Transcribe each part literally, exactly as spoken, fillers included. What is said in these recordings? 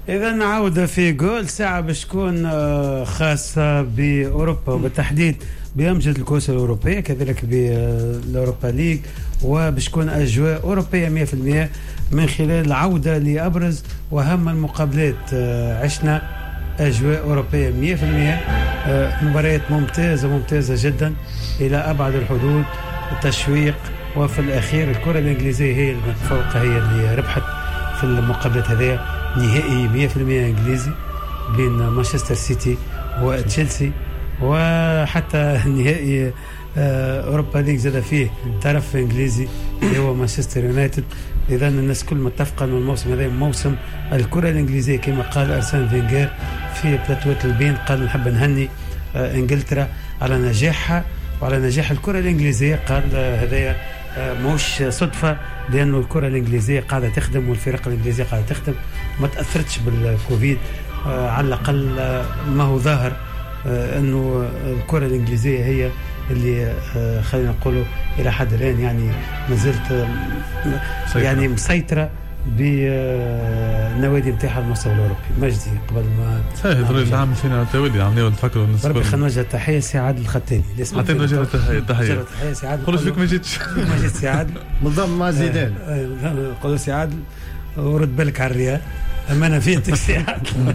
إذا نعود في جول ساعة باش تكون خاصة بأوروبا وبالتحديد بأمجد الكؤوس الأوروبية كذلك بالأوروبا ليج وباش تكون أجواء أوروبية مية بالمية من خلال العودة لأبرز وأهم المقابلات. عشنا أجواء أوروبية مية بالمية مباريات ممتازة ممتازة جدا إلى أبعد الحدود التشويق وفي الأخير الكرة الإنجليزية هي المتفوقة هي اللي ربحت في المقابلات هذه. نهائي مية بالمية إنجليزي بين مانشستر سيتي وتشيلسي وحتى نهائي أوروبا ليج زاد فيه طرف إنجليزي اللي هو مانشستر يونايتد. إذا الناس كل متفقة أن الموسم هذا موسم الكرة الإنجليزية كما قال أرسن فينغير في بلاتوات البين قال نحب نهني إنجلترا على نجاحها وعلى نجاح الكرة الإنجليزية. قال هذا موش صدفة لأنه الكرة الإنجليزية قاعدة تخدم والفرق الإنجليزية قاعدة تخدم ما تأثرتش بالكوفيد. على الأقل ما هو ظاهر أنه الكرة الإنجليزية هي اللي خلينا نقوله إلى حد الآن يعني ما زلت يعني مسيطرة بالنوادي نتاعها المستوى الأوروبي. مجدي قبل ما صحيح رجل عام فينا التوالي عمليه نفكروا الناس بربي خلينا نوجه تحية سي عادل الختاني حتى نوجه تحية تحية سي عادل قولوا فيك ما جيتش ما جيت سي عادل منضم مع زيدان قولوا سي عادل ورد بالك على الريال أما أنا فيتك سي عادل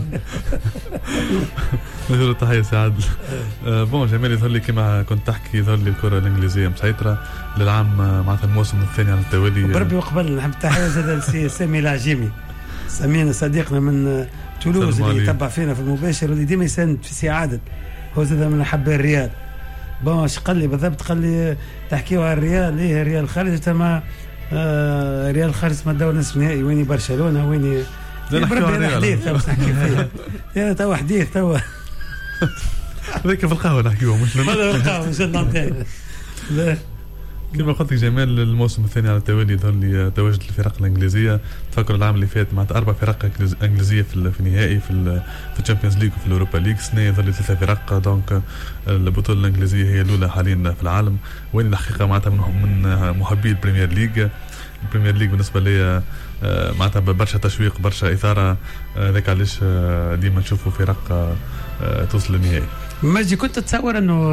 نجرة تحية سي عادل. بون جميل يظهر لي كما كنت تحكي يظهر لي الكرة الإنجليزية مسيطرة للعام معناتها الموسم الثاني على التوالي. بربي وقبل نحب تحية زاد لسي سامي العجيمي سمينا صديقنا من تولوز اللي يتبع فينا في المباشر واللي ديما يساند في سي عادل هو زاد من أحباء الريال. بون اش قال لي بالضبط قال لي تحكيوا على الريال ليه الريال خارج تما آه ريال خارج ما دور نصف نهائي ويني برشلونة ويني بربي حديث باش نحكي فيها يا توا حديث توا ذيك في القهوة نحكيوه مش في القهوة مش النطاق. كما قلت لك جمال الموسم الثاني على التوالي يظهر لي تواجد الفرق الانجليزيه. تفكر العام اللي فات مع اربع فرق انجليزيه في في النهائي في في الشامبيونز ليج وفي الاوروبا ليج. السنه يظهر لي ثلاثه فرق دونك البطوله الانجليزيه هي الاولى حاليا في العالم وين الحقيقه معناتها من محبي البريمير ليج. البريمير ليج بالنسبه لي معناتها برشا تشويق برشا اثاره ذاك علاش ديما نشوفوا فرق توصل للنهائي. ماجي كنت تتصور انه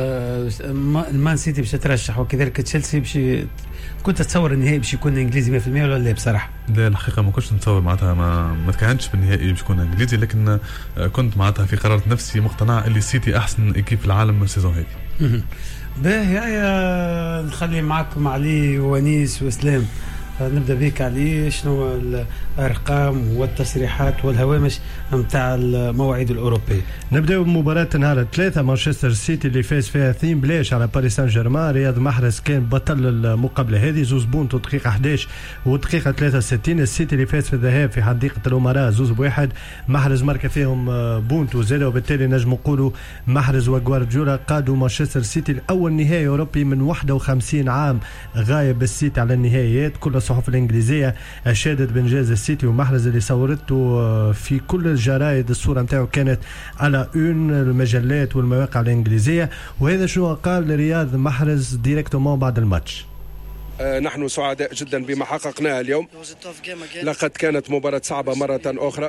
المان سيتي باش ترشح وكذلك تشيلسي باش كنت تتصور النهائي باش يكون انجليزي مية بالمية ولا لا؟ بصراحه لا الحقيقه ما كنتش نتصور معناتها ما ما تكهنتش بالنهائي باش يكون انجليزي لكن كنت معناتها في قرار نفسي مقتنع اللي السيتي احسن ايكيب في العالم السيزون هذه. باهي يا نخلي معكم علي ونيس واسلام. نبدأ بك علي شنو الأرقام والتصريحات والهوامش متاع المواعيد الأوروبية. نبدأ بمباراة نهار الثلاثة مانشستر سيتي اللي فاز فيها اثنين بلاش على باريس سان جيرمان. رياض محرز كان بطل المقابلة هذه زوز بونت ودقيقة أحد عشر ودقيقة ثلاثة وستين. السيتي اللي فاز في الذهاب في حديقة الأمراء زوز بواحد. محرز ماركة فيهم بونت وزادة وبالتالي نجم نقولوا محرز وغوارديولا قادوا مانشستر سيتي الأول نهائي أوروبي من واحد وخمسين عام غايب السيتي على النهائيات. كل الصحف الإنجليزية أشادت بإنجاز السيتي ومحرز اللي صورته في كل الجرائد الصورة متاعه كانت على اون المجلات والمواقع الإنجليزية. وهذا شنو قال رياض محرز ديريكتومون بعد الماتش. نحن سعداء جدا بما حققناه اليوم. لقد كانت مباراة صعبة مرة أخرى.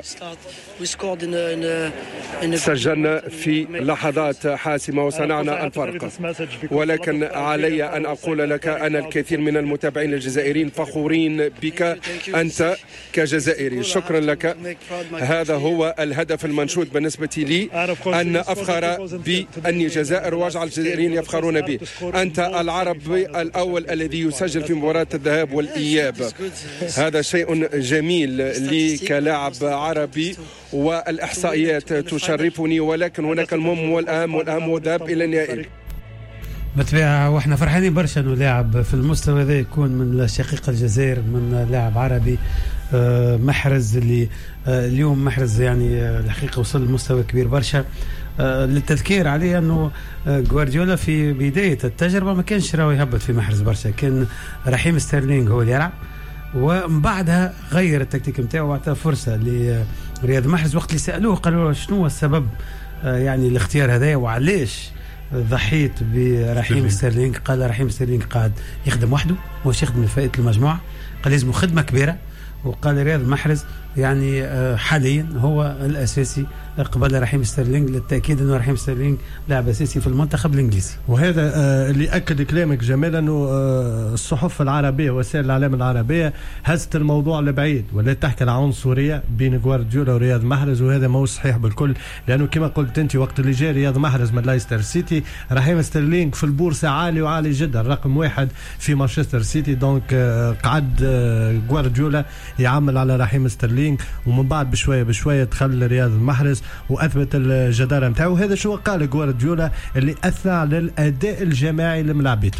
سجلنا في لحظات حاسمة وصنعنا الفرق ولكن علي أن أقول لك أن الكثير من المتابعين الجزائريين فخورين بك أنت كجزائري. شكرا لك. هذا هو الهدف المنشود بالنسبة لي أن أفخر بأني جزائر واجعل الجزائريين يفخرون بي. أنت العربي الأول الذي يسجل في مباراة الذهاب والإياب. هذا شيء جميل لي كلاعب عربي والإحصائيات تشرفني ولكن هناك المهم والأهم والأهم هو الذهاب إلى النهائي. بالطبيعة واحنا فرحانين برشا انه لاعب في المستوى ذا يكون من شقيق الجزائر من لاعب عربي. محرز اللي اليوم محرز يعني الحقيقة وصل لمستوى كبير برشا. للتذكير عليه انه غوارديولا في بداية التجربة ما كانش راهو يهبط في محرز برشا كان رحيم ستيرلينغ هو اللي يلعب ومن بعدها غير التكتيك نتاعو واعطى فرصة لرياض محرز. وقت اللي سألوه قالوا شنو هو السبب يعني الاختيار هذا وعلاش ضحيت برحيم ستيرلينغ؟ قال رحيم ستيرلينغ قاعد يخدم وحده مش يخدم لفائدة المجموعة. قال لازم خدمة كبيرة. وقال رياض محرز يعني حاليا هو الاساسي قبل رحيم ستيرلينغ، للتاكيد انه رحيم ستيرلينغ لاعب اساسي في المنتخب الانجليزي. وهذا اللي اكد كلامك جمال، انه الصحف العربيه وسائل الاعلام العربيه هزت الموضوع لبعيد ولا تحكي عن عنصريه بين غوارديولا ورياض محرز، وهذا ما هو صحيح بالكل، لانه كما قلت انت وقت اللي جاء رياض محرز من لايستر سيتي رحيم ستيرلينغ في البورصه عالي وعالي جدا، رقم واحد في مانشستر سيتي. دونك قعد غوارديولا يعمل على رحيم ستيرلينغ، ومن بعد بشويه بشويه دخل رياض محرز واثبت الجداره نتاعو. هذا شو قال غوارديولا اللي اثنى على الاداء الجماعي لملاعبيته.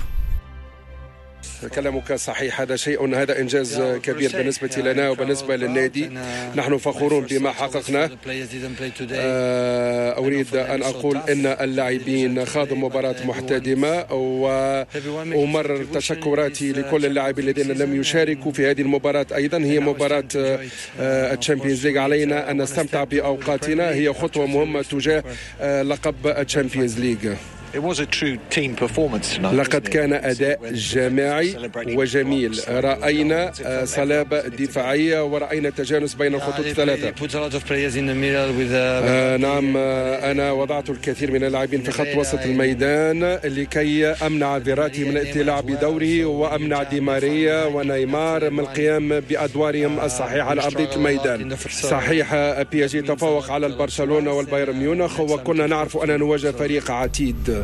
كلامك صحيح، هذا شيء، هذا إنجاز كبير بالنسبة لنا وبالنسبة للنادي، نحن فخورون بما حققناه. أريد أن أقول أن اللاعبين خاضوا مباراة محتدمة، وأمرر تشكراتي لكل اللاعبين الذين لم يشاركوا في هذه المباراة. أيضا هي مباراة الشامبيونز ليج، علينا أن نستمتع بأوقاتنا، هي خطوة مهمة تجاه لقب الشامبيونز ليج. لقد كان أداء جماعي وجميل، رأينا صلابة دفاعية ورأينا تجانس بين الخطوط الثلاثة. آه نعم، أنا وضعت الكثير من اللاعبين في خط وسط الميدان لكي أمنع فيراتي من الاتلاع بدوره، وأمنع دي ماريا ونيمار من القيام بأدوارهم الصحيحة على أرضية الميدان. صحيح بي اس جي تفوق على البرشلونة والبايرن ميونخ، وكنا نعرف أن نواجه فريق عتيد.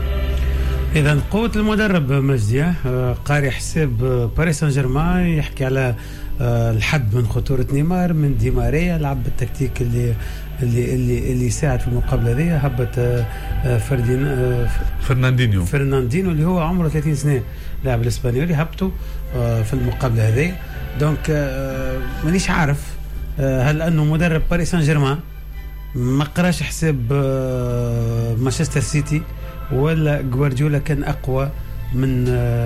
إذا قوة المدرب مجدي قاري حساب باريس سان جيرمان، يحكي على الحد من خطورة نيمار، من دي ماريا لعب بالتكتيك اللي اللي اللي اللي يساعد في المقابلة ذي. هبط فردين فرناندينيو فرناندينيو اللي هو عمره ثلاثين سنة، لاعب الإسبانيولي، هبطوا في المقابلة هذه. دونك مانيش عارف هل أنه مدرب باريس سان جيرمان ما قراش حساب مانشستر سيتي، ولا غوارديولا كان أقوى من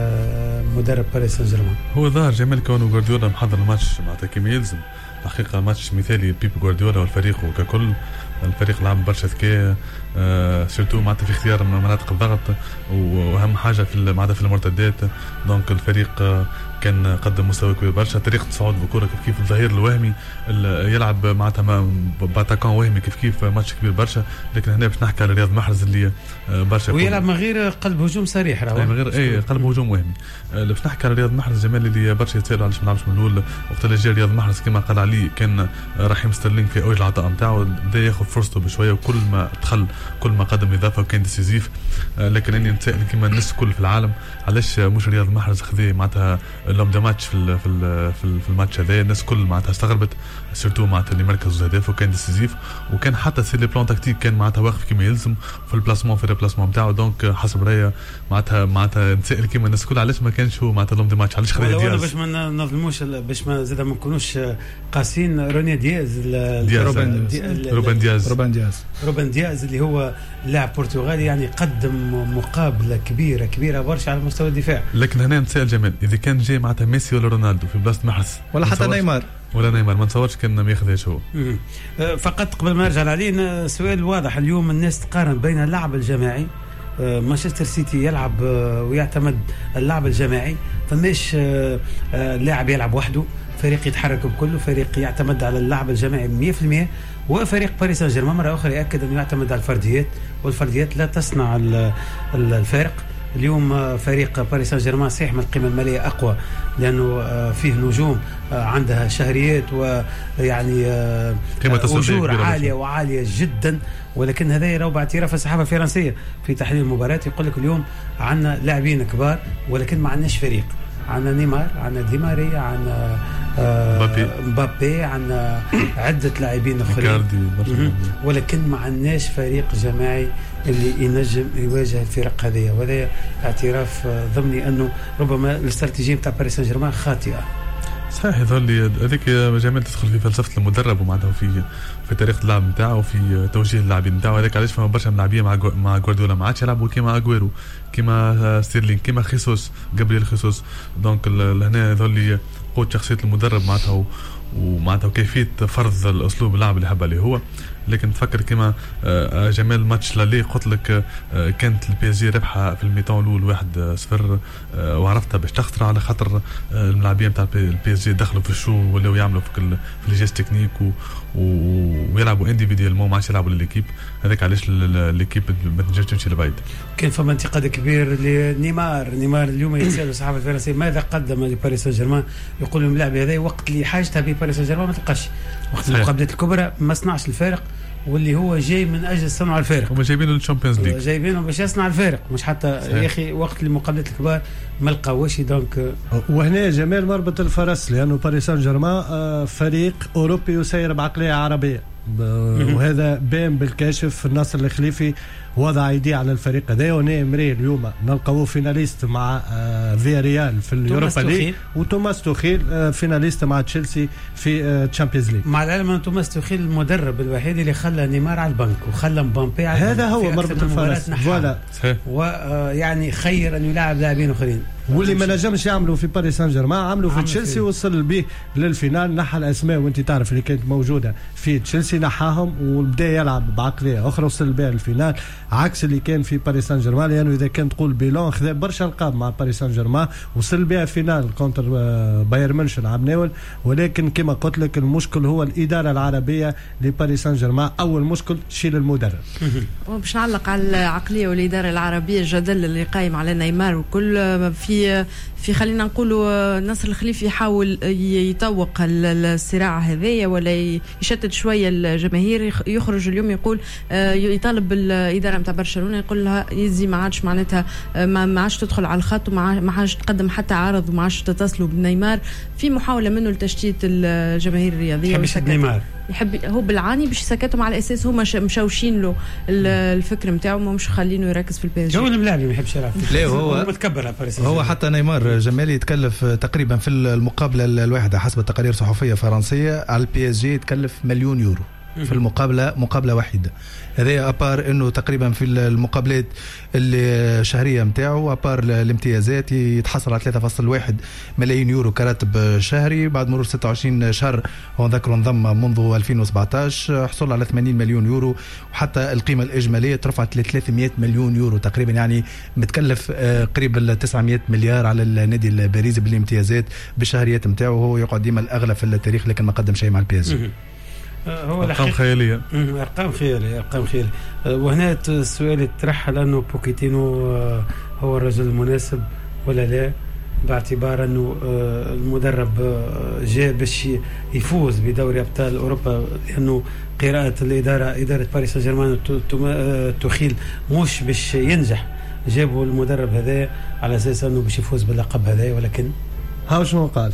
مدرب باريس سان جيرمان. هو ظاهر جمال كونه غوارديولا محضر الماتش معناتها كيما يلزم، حقيقة ماتش مثالي بيب غوارديولا والفريق وككل. الفريق لعب برشا ذكاء، آه سيرتو معناتها في اختيار مناطق الضغط، واهم حاجه في معناتها في المرتدات. دونك الفريق آه كان قدم مستوى كبير برشا. طريقه صعود بكره كيف كيف الظهير الوهمي يلعب معناتها باتاكون وهمي كيف كيف ماتش كبير برشا. لكن هنا باش نحكي على رياض محرز اللي آه برشا ويلعب من غير قلب هجوم صريح، راهو من غير اي قلب هجوم وهمي. آه باش نحكي على رياض محرز جمال اللي برشا يتسالوا علاش ما لعبش من الاول. وقت اللي جا رياض محرز كما قال علي كان رحيم ستيرلينغ في اوج العطاء نتاعو، بدا ياخذ فرصته بشويه، وكل ما دخل كل ما قدم اضافه وكان ديسيزيف. آه لكن اني نتسائل كما الناس الكل في العالم علاش مش رياض محرز خذ معناتها لوم دو ماتش في في في الماتش هذا. الناس كل معناتها استغربت، سيرتو معناتها اللي مركز هدف وكان ديسيزيف، وكان حتى سي لي بلان تكتيك كان معناتها واقف كما يلزم في البلاسمون في البلاسمون نتاعو. دونك حسب رايي معناتها معناتها نتسائل كما الناس الكل علاش ما كانش هو معناتها لوم دو ماتش، علاش خذ دياز. باش ما نظلموش، باش ما زاد ما نكونوش قاسين، روني دياز روبن روبن دياز روبن دياز روبن دياز اللي هو لاعب برتغالي، يعني قدم مقابله كبيره كبيره برشا على مستوى الدفاع. لكن هنا نتسائل جمال اذا كان جاي معناتها ميسي ولا رونالدو في بلاصه محرز ولا حتى نيمار ولا نيمار ما نتصورش كان ما ياخذهاش هو. فقط قبل ما نرجع عليه سؤال واضح، اليوم الناس تقارن بين اللعب الجماعي، مانشستر سيتي يلعب ويعتمد اللعب الجماعي، فماش لاعب يلعب وحده، فريق يتحرك بكله، فريق يعتمد على اللعب الجماعي مية في المية. وفريق باريس سان جيرمان مرة أخرى يأكد أنه يعتمد على الفرديات، والفرديات لا تصنع الفارق. اليوم فريق باريس سان جيرمان صحيح من القيمة المالية أقوى، لأنه فيه نجوم عندها شهريات ويعني أجور عالية وعالية جدا، ولكن هذا يرى باعتراف الصحافة الفرنسية في تحليل المباراة، يقول لك اليوم عندنا لاعبين كبار ولكن ما عندناش فريق. عندنا نيمار، عندنا دي ماريا، عندنا مبابي، عندنا عدة لاعبين اخرين، ولكن ما عندناش فريق جماعي اللي ينجم يواجه الفرق هذه. وهذا اعتراف ضمني انه ربما الاستراتيجيه نتاع باريس سان جيرمان خاطئه. صحيح، يظهر لي هذيك جمال تدخل في فلسفه المدرب ومعناتها في في طريقه اللعب نتاعو وفي توجيه اللاعبين نتاعو. هذاك علاش فما برشا ملاعبيه مع مع غوارديولا ما عادش يلعبوا كيما اغويرو، كيما ستيرلينغ، كيما خيسوس، جابرييل خيسوس. دونك هنا يظهر لي قوه شخصيه المدرب معناتها ومعناتها كيفيه فرض الاسلوب اللعب اللي حب عليه هو. لكن تفكر كما جمال ماتش لالي قلت لك كانت البي اس جي ربحها في الميطان الاول واحد صفر وعرفتها باش تخسر على خاطر الملاعبين نتاع البي اس جي دخلوا في الشو ولاو يعملوا في الجيست تكنيك ويلعبوا انديفيديوالمون ما عادش يلعبوا لليكيب. هذاك علاش ليكيب ما تنجمش تمشي لبعيد. كان فما انتقاد كبير لنيمار. نيمار اليوم يتسال الصحافه الفرنسيه ماذا قدم لباريس سان جيرمان، يقول لهم اللاعب هذا وقت اللي حاجتها به باريس سان جيرمان ما تلقاش، وقت المقابلات الكبرى ما صنعش الفارق، واللي هو جاي من اجل صنع الفارق. هما جايبينه للشامبيونز ليج، جايبينه باش يصنع الفارق، مش حتى يا اخي وقت المقابلات الكبار ما لقاوش. دونك وهنا جمال مربط الفرس، لانه باريس سان جيرمان فريق اوروبي يسير بعقليه عربيه، وهذا بان بالكاشف. الناصر الخليفي وضع يديه على الفريق هذا، وني مري اليوم نلقاوه فيناليست مع فياريال في اليوروبا ليج، وتوماس توخيل فيناليست مع تشيلسي في تشامبيونز ليج. مع العلم ان توماس توخيل المدرب الوحيد اللي خلى نيمار على البنك وخلى مبامبي على هذا هو مربط الفرس. فوالا ويعني خير ان يلعب لاعبين اخرين، واللي ما نجمش يعملوا في باريس سان جيرمان عملوا في تشيلسي، وصل به للفينال. نحى الاسماء وانت تعرف اللي كانت موجوده في تشيلسي نحاهم، وبدا يلعب بعقليه اخرى وصل بها للفينال، عكس اللي كان في باريس سان جيرمان. لانه يعني اذا كان تقول بيلون خذا برشا القاب مع باريس سان جيرمان، وصل بها فينال كونتر بايرن ميونخ عام ناول، ولكن كما قلت لك المشكل هو الاداره العربيه لباريس سان جيرمان. اول مشكل شيل المدرب. وباش نعلق على العقليه والاداره العربيه، الجدل اللي قايم على نيمار وكل في في خلينا نقولوا ناصر الخليفي يحاول يتوق الصراع هذايا ولا يشتت شويه الجماهير. يخرج اليوم يقول يطالب بالاداره نتاع برشلونه، يقول لها يزي ما عادش معناتها ما عادش تدخل على الخط وما عادش تقدم حتى عرض وما عادش تتصلوا بنيمار، في محاوله منه لتشتيت الجماهير الرياضيه. يحب نيمار، يحب هو بالعاني باش يسكتهم على اساس هما مشوشين له الفكر نتاعو، مش خلينه يركز في البي اس جي. هو اللاعب ما يحبش يلعب، لا هو متكبر. هو حتى نيمار جمالي يتكلف تقريبا في المقابله الواحده حسب تقارير صحفيه فرنسيه على البي اس جي يتكلف مليون يورو في المقابله مقابله واحده. هذا ابار انه تقريبا في المقابلات الشهريه نتاعو ابار الامتيازات يتحصل على ثلاثة فاصلة واحد ملايين يورو كراتب شهري. بعد مرور ستة وعشرين شهر هو ذكر انضم منذ ألفين وسبعطاش، حصل على ثمانين مليون يورو، وحتى القيمه الاجماليه ترفعت ل ثلاثمائة مليون يورو تقريبا، يعني متكلف قريب ال تسعمائة مليار على النادي الباريزي بالامتيازات بالشهريات نتاعو. هو يقعد ديما الاغلى في التاريخ، لكن ما قدم شيء مع البي اس جي. هو ارقام خياليه، ارقام خياليه ارقام خياليه. وهنا السؤال يطرح لانه بوكيتينو هو الرجل المناسب ولا لا، باعتبار انه المدرب جاء باش يفوز بدوري ابطال اوروبا، لانه قراءه الاداره اداره باريس سان جيرمان توخيل مش باش ينجح، جابوا المدرب هذا على اساس انه باش يفوز باللقب هذا. ولكن ها شنو قال؟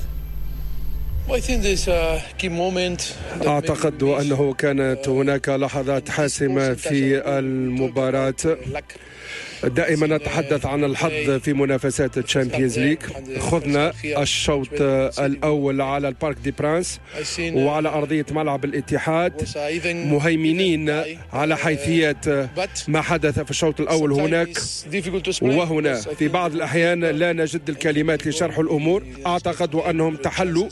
أعتقد أنه كانت هناك لحظات حاسمة في المباراة. دائما نتحدث عن الحظ في منافسات الشامبيونز ليج. خذنا الشوط الأول على البارك دي برانس وعلى أرضية ملعب الاتحاد مهيمنين على حيثيات ما حدث في الشوط الأول هناك وهنا. في بعض الأحيان لا نجد الكلمات لشرح الأمور. أعتقد أنهم تحلوا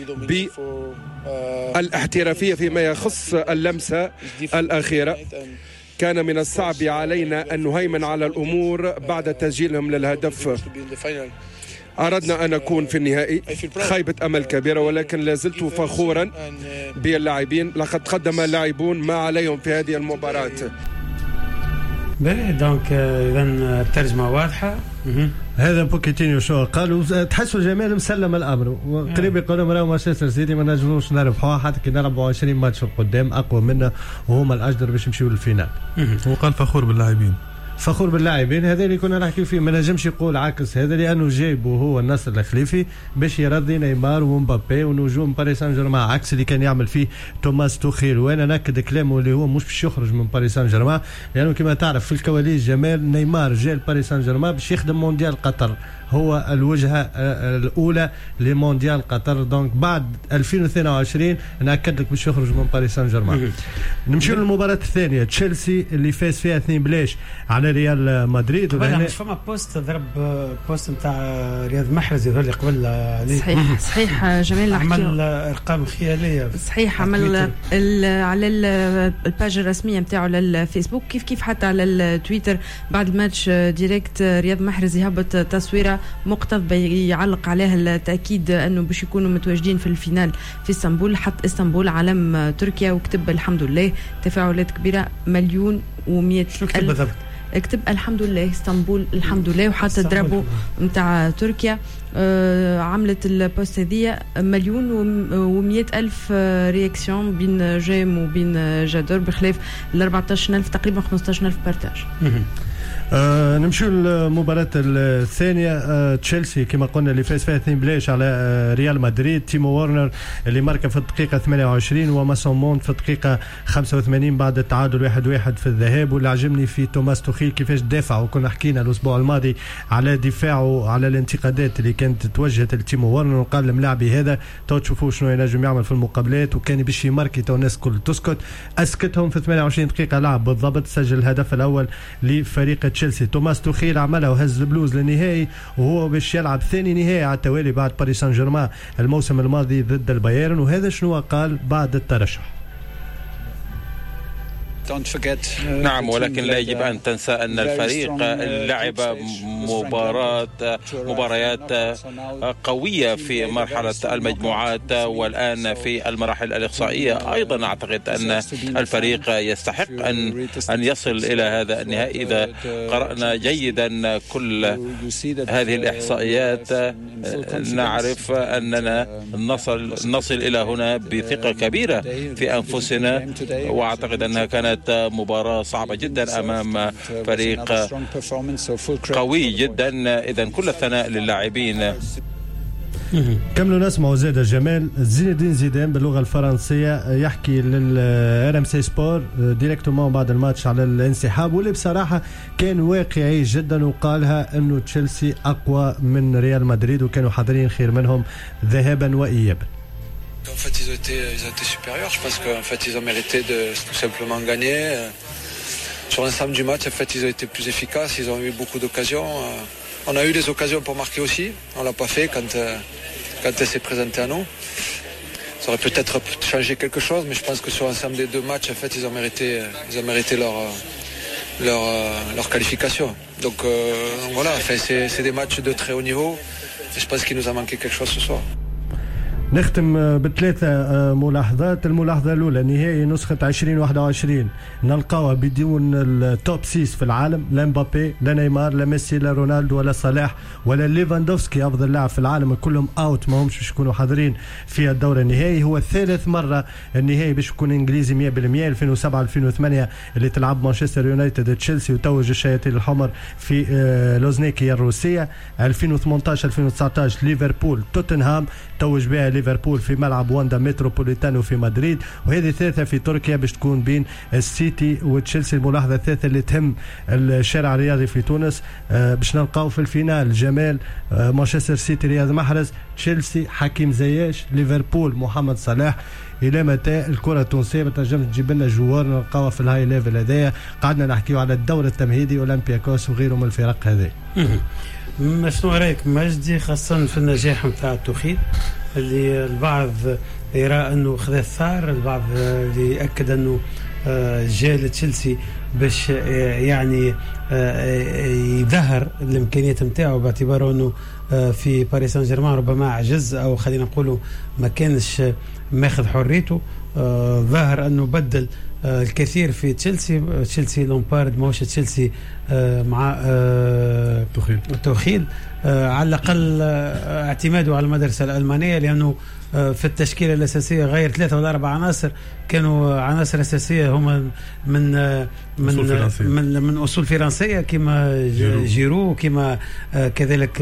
بالاحترافية فيما يخص اللمسة الأخيرة. كان من الصعب علينا أن نهيمن على الأمور بعد تسجيلهم للهدف. أردنا أن نكون في النهائي، خيبة أمل كبيرة، ولكن لازلت فخورا باللاعبين. لقد قدم اللاعبون ما عليهم في هذه المباراة. بلي دونك إذا الترجمة واضحة. هذا بوكيتينيو شو قالوا، تحسوا جمال مسلم الامر قريب يقولوا راهو مانشستر سيتي ما نجموش نربحوها حتى كي نلعبوا عشرين ماتش قدام اقوى منا وهما الاجدر باش يمشيوا للفينال. هو قال فخور باللاعبين، فخور باللاعبين. هذا اللي كنا نحكي فيه، ما نجمش يقول عكس هذا، لانه جايبه هو الناصر الخليفي باش يرضي نيمار ومبابي ونجوم باريس سان جيرمان، عكس اللي كان يعمل فيه توماس توخيل. وانا ناكد كلامه اللي هو مش باش يخرج من باريس سان جيرمان، لانه كما تعرف في الكواليس جمال نيمار جاء لباريس سان جيرمان باش يخدم مونديال قطر، هو الوجهه الاولى لمونديال قطر. دونك بعد ألفين واثنين وعشرين ناكد لك باش يخرج من باريس سان جيرمان. نمشي للمباراه الثانيه، تشيلسي اللي فاز فيها اثنين بلاش على على ريال مدريد. ولا مش فما بوست ضرب بوست نتاع رياض محرز يظهر لي قبل عليه. صحيح صحيح جمال عمل ارقام خياليه. صحيح عمل على الباج الرسميه نتاعو على الفيسبوك كيف كيف حتى على التويتر بعد الماتش ديريكت رياض محرز يهبط تصويره مقتضب يعلق عليها التاكيد انه باش يكونوا متواجدين في الفينال في اسطنبول. حط اسطنبول علم تركيا وكتب الحمد لله. تفاعلات كبيره مليون ومئة ألف. اكتب الحمد لله اسطنبول الحمد لله وحتى ضربوا نتاع تركيا. آه عملت البوست هذه مليون ومئة ألف رياكسيون بين جيم وبين جادور بخلاف ال أربعتاش ألف تقريبا خمسطاش ألف بارتاج. آه نمشوا للمباراة الثانية. آه تشيلسي كما قلنا اللي فاز فيها اثنين بلاش على آه ريال مدريد. تيمو وارنر اللي ماركا في الدقيقة ثمانية وعشرين وماسون مونت في الدقيقة خمسة وثمانين بعد التعادل واحد واحد في الذهاب. واللي عجبني في توماس توخيل كيفاش دافع، وكنا حكينا الأسبوع الماضي على دفاعه على الانتقادات اللي كانت توجهت لتيمو وارنر، وقال الملاعبي هذا تو تشوفوا شنو ينجم يعمل في المقابلات، وكان باش يماركي تو الناس كل تسكت. أسكتهم في ثمانية وعشرين دقيقة لعب بالضبط، سجل الهدف الأول لفريق تشيلسي. توماس توخيل عملها وهز البلوز للنهائي، وهو باش يلعب ثاني نهائي على التوالي بعد باريس سان جيرمان الموسم الماضي ضد البايرن. وهذا شنو قال بعد الترشح. نعم، ولكن لا يجب أن تنسى أن الفريق لعب مباراة مباريات قوية في مرحلة المجموعات والآن في المراحل الإقصائية. أيضا أعتقد أن الفريق يستحق أن أن يصل إلى هذا النهائي. إذا قرأنا جيدا كل هذه الإحصائيات نعرف أننا نصل نصل إلى هنا بثقة كبيرة في أنفسنا، وأعتقد أنها كانت مباراة صعبة جدا أمام فريق قوي جدا. إذا كل الثناء للاعبين. كملوا نسمعوا زاد جمال زين الدين زيدان باللغة الفرنسية يحكي للآر ام سي سبور ديريكتومون بعد الماتش على الانسحاب، واللي بصراحة كان واقعي جدا وقالها أنه تشيلسي أقوى من ريال مدريد وكانوا حاضرين خير منهم ذهابا وإيابا. En fait, ils ont été, ils ont été supérieurs. Je pense qu'en fait, ils ont mérité de tout simplement gagner. Sur l'ensemble du match, en fait, ils ont été plus efficaces. Ils ont eu beaucoup d'occasions. On a eu des occasions pour marquer aussi. On l'a pas fait quand quand elle s'est présentée à nous. Ça aurait peut-être changé quelque chose, mais je pense que sur l'ensemble des deux matchs, en fait, ils ont mérité, ils ont mérité leur leur leur qualification. Donc, euh, donc voilà. Enfin, c'est c'est des matchs de très haut niveau. Et je pense qu'il nous a manqué quelque chose ce soir. نختم بثلاثة ملاحظات. الملاحظة الأولى نهائي نسخة عشرين واحد وعشرين نلقاوها بدون التوب سيس في العالم، لا مبابي لا نيمار لا ميسي لا رونالدو ولا صلاح ولا ليفاندوفسكي أفضل لاعب في العالم، كلهم أوت ما همش باش يكونوا حاضرين في الدورة النهائي. هو ثالث مرة النهائي باش يكون إنجليزي مية بالمية. ألفين وسبعة ألفين وثمانية اللي تلعب مانشستر يونايتد تشيلسي وتوج الشياطين الحمر في لوزنيكي الروسية. ألفين وثمانية عشر ألفين وتسعة عشر ليفربول توتنهام توج بها ليفربول في ملعب واندا متروبوليتانو في مدريد. وهذه ثالثة في تركيا باش تكون بين السيتي وتشيلسي. الملاحظة الثالثة اللي تهم الشارع الرياضي في تونس آه باش نلقاو في الفينال جمال آه مانشستر سيتي رياض محرز، تشيلسي حكيم زياش، ليفربول محمد صلاح. إلى متى الكرة التونسية بتنجم تجيب لنا جوار نلقاوها في الهاي ليفل هذايا؟ قعدنا نحكيو على الدور التمهيدي أولمبياكوس وغيره من الفرق هذه. شنو رايك مجدي خاصة في النجاح نتاع التوخيل اللي البعض يرى انه خذ الثار، البعض اللي ياكد انه جاء لتشيلسي باش يعني يظهر الامكانيات نتاعو باعتباره انه في باريس سان جيرمان ربما عجز او خلينا نقولوا ما كانش ماخذ حريته. ظاهر انه بدل الكثير في تشيلسي. تشيلسي لومبارد ماهوش تشيلسي مع توخيل توخيل على الأقل اعتماده على المدرسة الألمانية، لأنه في التشكيلة الأساسية غير ثلاثة ولا أربع عناصر كانوا عناصر أساسية هم من من أصول من, من أصول فرنسية كما جيرو, جيرو كما كذلك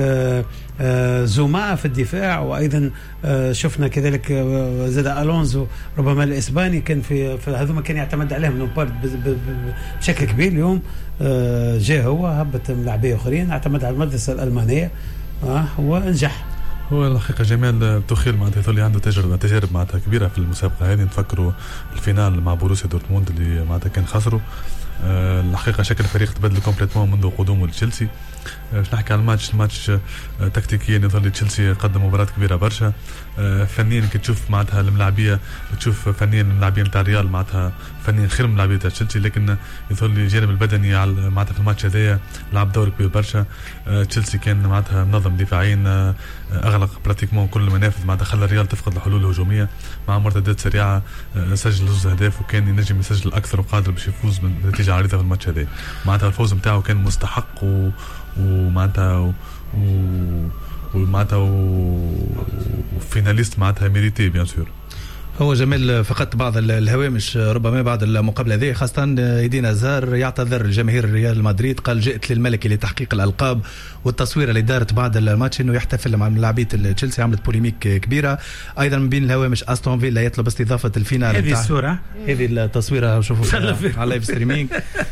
زوما في الدفاع، وأيضا شفنا كذلك زاد ألونزو ربما الإسباني كان في هذوما كان يعتمد عليهم لومبارد بشكل كبير. اليوم جاء هو هبط لاعبين آخرين اعتمد على المدرسة الألمانية ونجح. هو الحقيقة جمال توخيل معناتها اللي عنده تجربة تجارب معناتها كبيرة في المسابقة هذه. نفكروا الفينال مع بوروسيا دورتموند اللي معناتها كان خسروا الحقيقه شكل الفريق تبدل كومبليتمون منذ قدومه لتشيلسي. باش نحكي على الماتش الماتش تكتيكيا يظل تشيلسي قدم مباراه كبيره برشا. فنيا كي تشوف معناتها الملاعبيه تشوف فنيا الملاعبيه نتاع الريال معناتها فنيا خير من الملاعبيه تاع تشيلسي، لكن يظل الجانب البدني على معناتها في الماتش هذايا لعب دور كبير برشا. تشيلسي كان معناتها منظم دفاعيا، اغلق براتيكمون كل المنافذ، معناتها خلى الريال تفقد الحلول الهجوميه مع مرتدات سريعه، سجل زوج اهداف وكان ينجم يسجل اكثر وقادر باش يفوز بنتيجه عريضه في الماتش هذا. معناتها الفوز نتاعو كان مستحق و ومعناتها ومعناتها وفيناليست معناتها ميريتي بيان سور. هو جمال فقط بعض الهوامش ربما بعد المقابله هذه، خاصه ايدين ازار يعتذر لجماهير ريال مدريد، قال جئت للملكي لتحقيق الالقاب، والتصويره اللي دارت بعد الماتش انه يحتفل مع لاعبيه تشيلسي عملت بوليميك كبيره. ايضا من بين الهوامش استون فيلا يطلب استضافه الفينال. هذه الصوره هذه التصويره شوفوا على لايف ستريمينغ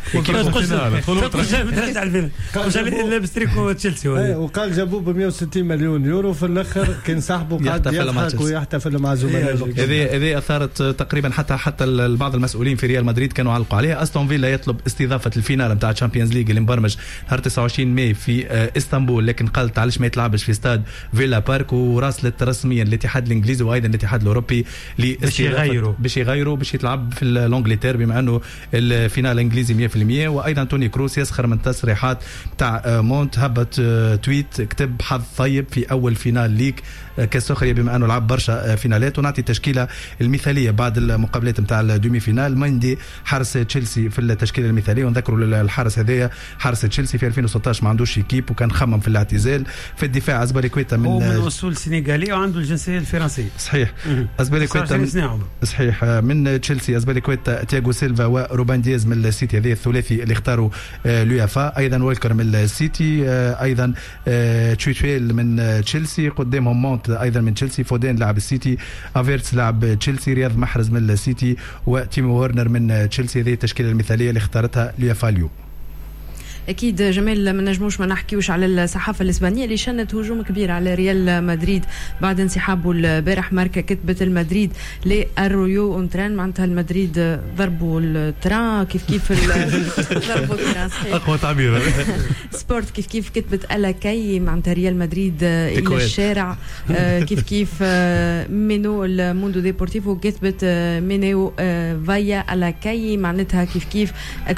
لابس تريكو تشيلسي وقال جابوه ب مئة وستين مليون يورو، في الاخر كان صاحبه قاعد يضحك ويحتفل مع زملائه. هذه اثارت تقريبا حتى حتى بعض المسؤولين في ريال مدريد كانوا علقوا عليها. استون فيلا يطلب استضافه الفينال نتاع الشامبيونز ليج اللي مبرمج نهار تسعة وعشرين ماي في اسطنبول، لكن قالت علاش ما يتلعبش في استاد فيلا بارك، وراسلت رسميا الاتحاد الانجليزي وايضا الاتحاد الاوروبي باش يغيروا باش يغيروا باش يتلعب في الانجلتير بما انه الفينال انجليزي مئة بالمئة. وايضا توني كروس يسخر من تصريحات تاع مونت، هبط تويت كتب حظ طيب في اول فينال ليك كسخريه بما انه لعب برشا فينالات. ونعطي التشكيله المثاليه بعد المقابلات نتاع الدومي فينال. مندي حارس تشيلسي في التشكيله المثاليه، ونذكروا الحارس هذايا حارس تشيلسي في ألفين وستة عشر ما عندوش ايكيب وكان خمم في الاعتزال. في الدفاع أزباليكويتا من من اصول سنغاليه وعنده الجنسيه الفرنسيه. صحيح أزباليكويتا من صحيح من تشيلسي أزباليكويتا، تياغو سيلفا وروبان دياز من السيتي، هذه الثلاثي اللي اختاروا اليوفا. ايضا ويلكر من السيتي، ايضا تشويتويل من تشيلسي، قدامهم مونت ايضا من تشيلسي، فودين لاعب السيتي، افيرتس لاعب تشيلسي، رياض محرز من السيتي، وتيمو ورنر من تشيلسي. هذه التشكيله المثاليه اللي اختارتها اليوفا اليوم. اكيد جمال ما نجموش ما نحكيوش على الصحافه الاسبانيه اللي شنت هجوم كبير على ريال مدريد بعد انسحابه البارح. ماركا كتبت المدريد لأرويو اونتران، معناتها المدريد ضربوا التران كيف كيف ضربوا التران اقوى تعبير. سبورت كيف كيف كتبت الاكاي، معناتها ريال مدريد الى الشارع كيف كيف. مينو الموندو ديبورتيفو كتبت مينيو فايا الاكاي، معناتها كيف كيف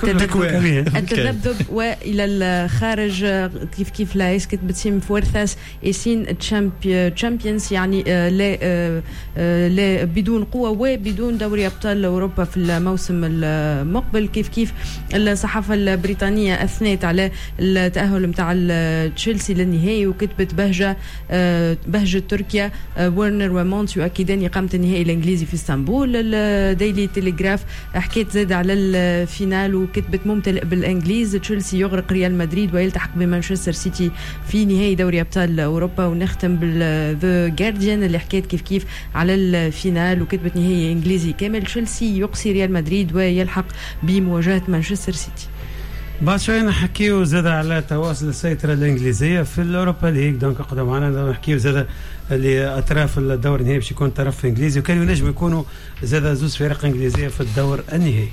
التذبذب الى الخارج كيف كيف لا يسكت بتسيم فورثاس يسين تشامبيونز، يعني لا لا بدون قوه وبدون دوري ابطال اوروبا في الموسم المقبل. كيف كيف الصحافه البريطانيه اثنت على التاهل نتاع تشيلسي للنهائي، وكتبت بهجه بهجه تركيا ورنر ومونت يؤكدان اقامه النهائي الانجليزي في اسطنبول. الديلي تيليغراف حكيت زاد على الفينال وكتبت ممتلئ بالانجليز، تشيلسي يغرق ريال مدريد ويلتحق بمانشستر سيتي في نهائي دوري ابطال اوروبا. ونختم بالذا جارديان اللي حكيت كيف كيف على الفينال وكتبت نهائي انجليزي كامل، تشيلسي يقصي ريال مدريد ويلحق بمواجهه مانشستر سيتي. بعد شوي نحكيو زاد على تواصل السيطرة الإنجليزية في الأوروبا ليج، دونك قدام معنا نحكيو زاد اللي أطراف الدور النهائي باش يكون طرف إنجليزي، وكانوا ينجموا يكونوا زاد زوز فرق إنجليزية في الدور النهائي.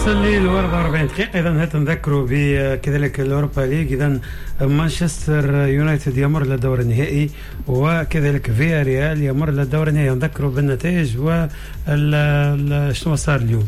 وصل لي أربعة وأربعين دقيقة. إذا نذكروا بكذلك الأوروبا ليج. إذا مانشستر يونايتد يمر للدور النهائي وكذلك فيا ريال يمر للدور النهائي. نذكروا بالنتائج و شنو صار اليوم.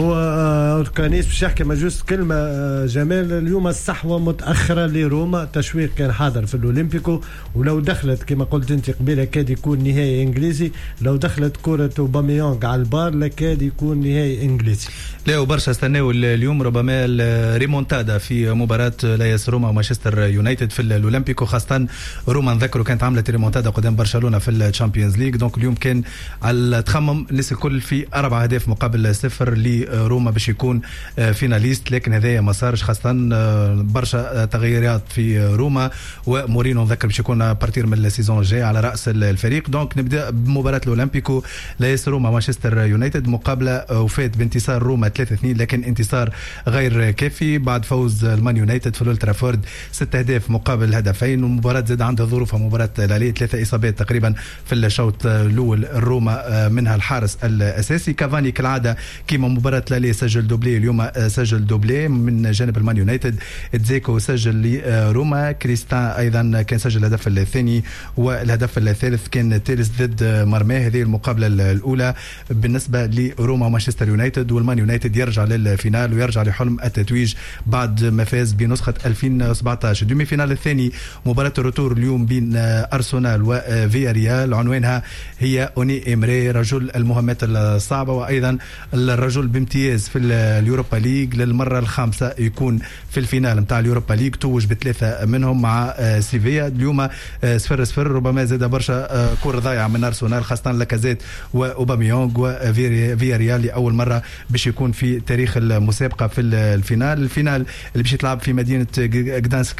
هو كانيس باش يحكي مجوز كلمة جمال. اليوم الصحوة متأخرة لروما، تشويق كان حاضر في الأولمبيكو، ولو دخلت كما قلت أنت قبيلة كاد يكون نهائي إنجليزي. لو دخلت كرة أوباميانغ على البار لكاد يكون نهائي إنجليزي. لا وبرشا استناو اليوم ربما ريمونتادا في مباراة لايس روما ومانشستر يونايتد في الأولمبيكو، خاصة روما نذكروا كانت عملت ريمونتادا قدام برشلونة في الشامبيونز ليج. دونك اليوم كان على تخمم الناس الكل في أربع أهداف مقابل صفر لروما باش يكون فيناليست، لكن هذا ما صارش، خاصة برشا تغييرات في روما ومورينو نذكر باش يكون بارتير من السيزون الجاي على رأس الفريق. دونك نبدأ بمباراة الأولمبيكو لايس روما مانشستر يونايتد، مقابلة وفات بانتصار روما ثلاثة اثنين، لكن انتصار غير كافي بعد فوز المان يونايتد في الأولترافورد ست أهداف مقابل هدفين. والمباراة زاد عندها ظروفها، مباراة لالي ثلاثة إصابات تقريبا في الشوط الأول الروما، منها الحارس الأساسي كافاني كالعادة كيما مباراة لالي سجل دوبلي، اليوم سجل دوبلي من جانب المان يونايتد. تزيكو سجل لروما، كريستان أيضا كان سجل الهدف الثاني والهدف الثالث كان تيرس ضد مرماه. هذه المقابلة الأولى بالنسبة لروما ومانشستر يونايتد، والمان يونايتد يرجع للفينال ويرجع لحلم التتويج بعد ما فاز بنسخة ألفين وسبعطاش. دومي فينال الثاني مباراة الروتور اليوم بين أرسنال وفيا ريال، عنوانها هي أوني إمري رجل المهمات الصعبة وأيضا الرجل بامتياز في اليوروبا ليج للمرة الخامسة يكون في الفينال متاع اليوروبا ليج، توج بثلاثة منهم مع سيفيا. اليوم صفر صفر، ربما زاد برشا كرة ضايعة من أرسنال خاصة لاكازيت وأوباميونغ، وفيا ريال لأول مرة باش يكون في تاريخ المسابقة في الفينال. الفينال اللي باش يتلعب في مدينة غدانسك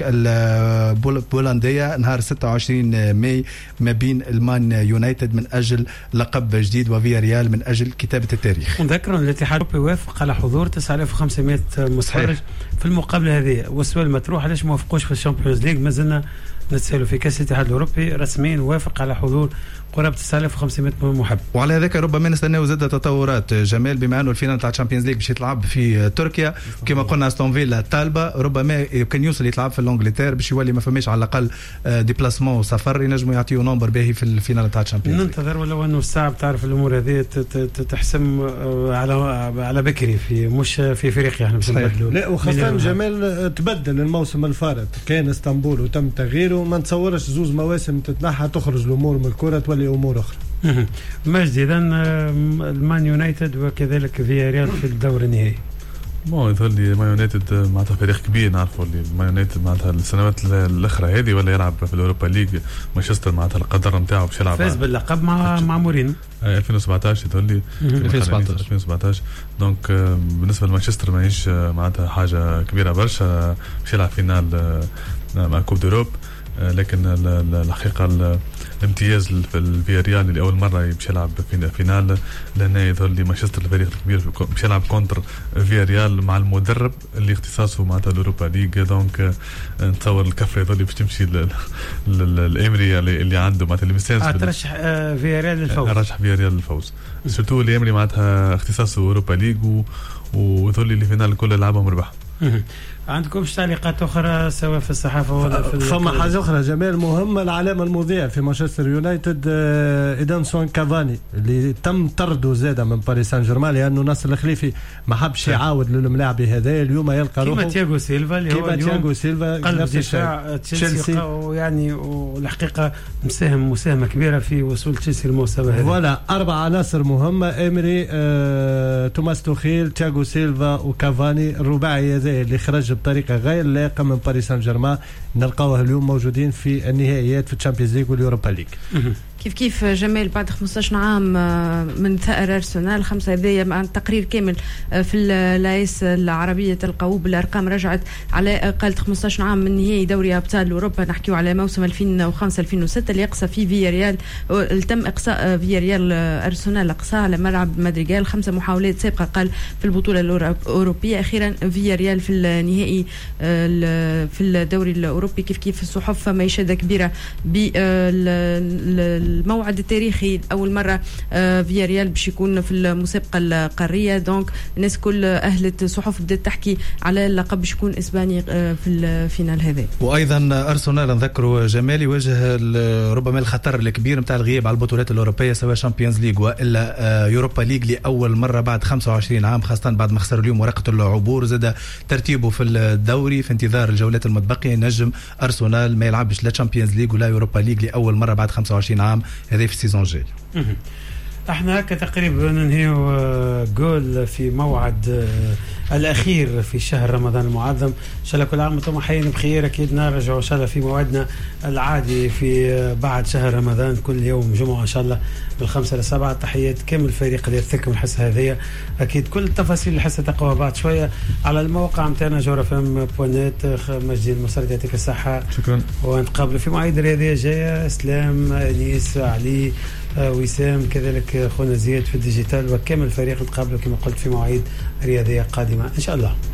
البولندية نهار ستة وعشرين ماي ما بين المان يونايتد من أجل لقب جديد وفيا ريال من أجل كتابة التاريخ. نذكر أن الاتحاد الأوروبي وافق على حضور تسعة آلاف وخمسمائة متفرج في المقابلة هذه، والسؤال المطروح علاش ما وافقوش في الشامبيونز ليج؟ ما زلنا نتسألوا في كأس الاتحاد الأوروبي رسميا وافق على حضور قرابة تسعة آلاف وخمسمائة محب. وعلى ذلك ربما نستناو زاد تطورات جمال، بما انه الفينال تاع الشامبيونز ليج باش يتلعب في تركيا كما قلنا استون فيلا طالبه، ربما كان يوصل يتلعب في الانجلتير باش يولي ما فماش على الاقل ديبلاسمون وسفر ينجموا يعطيو نمبر باهي في الفينال تاع الشامبيونز ليج. ننتظر ولو انه صعب تعرف الامور هذه تحسم على على بكري في مش في افريقيا احنا باش نبدلوا. لا وخاصه جمال تبدل الموسم الفارط كان اسطنبول وتم تغييره، ما نتصورش زوز مواسم تتنحى تخرج الامور من الكره تولي امور اخرى. مجد اذا المان يونايتد وكذلك فيا ريال في الدور النهائي. مو يظهر لي مان يونايتد معناتها فريق كبير، نعرفوا اللي مان يونايتد معناتها السنوات الاخرى هذه ولا يلعب في الاوروبا ليج. مانشستر معناتها القدر نتاعو باش يلعب فاز باللقب مع مع مورينو ألفين وسبعطاش يظهر لي ألفين وسبعطاش. دونك بالنسبه لمانشستر ماهيش معناتها حاجه كبيره برشا باش يلعب فينال مع كوب دوروب، لكن الحقيقه الامتياز في الفياريال اللي اول مره باش يلعب في فينال لهنا يظهر لي مانشستر الفريق الكبير باش يلعب كونتر فياريال مع المدرب اللي اختصاصه معناتها الاوروبا ليج. دونك نتصور الكفه يظهر لي باش تمشي الامري اللي عنده معناتها اللي مستانس ترشح فياريال للفوز، رشح فياريال للفوز سورتو الامري معناتها اختصاصه اوروبا ليج ويظهر لي الفينال الكل لعبهم ربح. عندكمش تعليقات أخرى سواء في الصحافة ولا في فما حاجة أخرى جمال مهمة، العلامة المذيعة في مانشستر يونايتد إيدنسون كافاني اللي تم طرده زادة من باريس سان جيرمان لأنه ناصر الخليفي ما حبش يعاود للملاعب هذا. اليوم يلقى روحه كيما تياغو سيلفا اللي هو تياغو سيلفا قلب دفاع تشيلسي، ويعني والحقيقة مساهم مساهمة كبيرة في وصول تشيلسي للمستوى هذا. ولا أربع عناصر مهمة، إمري آه، توماس توخيل تياغو سيلفا وكافاني، الرباعي هذا اللي خرج بطريقة غير لائقة من باريس سان جيرمان نلقاوه اليوم موجودين في النهائيات في الشامبيونز ليج واليوروبا ليج. كيف كيف جمال بعد خمسطاش عام من ثأر أرسنال خمسة هدايا مع تقرير كامل في اللايس العربية تلقاوه بالأرقام رجعت على قالت خمسطاش عام من نهائي دوري أبطال أوروبا، نحكيو على موسم ألفين وخمسة ألفين وستة اللي يقصى فيه فيا ريال، تم إقصاء فيا ريال أرسنال إقصاء على ملعب مدريغال، خمسة محاولات سابقة قال في البطولة الأوروبية، أخيرا فيا ريال في النهائي نهائي في الدوري الأوروبي. كيف كيف الصحف فما إشادة كبيرة بالموعد التاريخي، أول مرة فيا ريال باش يكون في المسابقة القارية. دونك الناس كل أهلة صحف بدأت تحكي على اللقب باش يكون إسباني في الفينال هذا. وأيضا أرسنال نذكروا جمالي واجه ربما الخطر الكبير نتاع الغياب على البطولات الأوروبية سواء شامبيونز ليج وإلا يوروبا ليج لأول مرة بعد خمسة وعشرين عام، خاصة بعد ما خسر اليوم ورقة العبور. زاد ترتيبه في الدوري في انتظار الجولات المتبقية نجم أرسنال ما يلعبش لا تشامبيونز ليج ولا يوروبا ليج لأول مرة بعد خمسة وعشرين عام هذا في السيزون جاي. احنا هكا تقريبا ننهيو جول في موعد الاخير في شهر رمضان المعظم. ان شاء الله كل عام وانتم حيين بخير. اكيد نرجعوا ان شاء الله في موعدنا العادي في بعد شهر رمضان كل يوم جمعه ان شاء الله بالخمسة لسبعة. تحيات كامل الفريق اللي يثكم الحصه هذه. اكيد كل التفاصيل الحصه تقوى بعد شويه على الموقع نتاعنا جورا فم بوانيت. مجدي المصري يعطيك الصحه. شكرا. ونتقابلوا في مواعيد رياضيه جايه. اسلام، انيس، علي، وسام، كذلك خونا زياد في الديجيتال وكامل الفريق. نتقابلوا كما قلت في مواعيد رياضيه قادمه ان شاء الله.